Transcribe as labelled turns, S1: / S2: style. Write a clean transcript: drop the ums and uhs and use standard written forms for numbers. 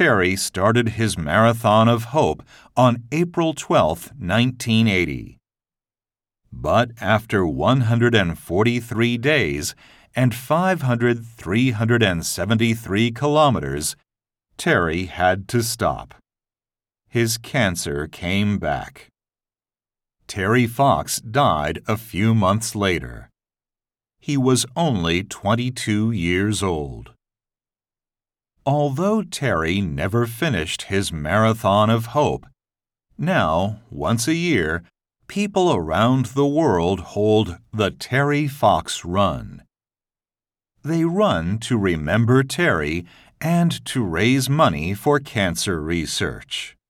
S1: Terry started his Marathon of Hope on April 12, 1980. But after 143 days and 373 kilometers, Terry had to stop. His cancer came back. Terry Fox died a few months later. He was only 22 years old. Although Terry never finished his Marathon of Hope, now, once a year, people around the world hold the Terry Fox Run. They run to remember Terry and to raise money for cancer research.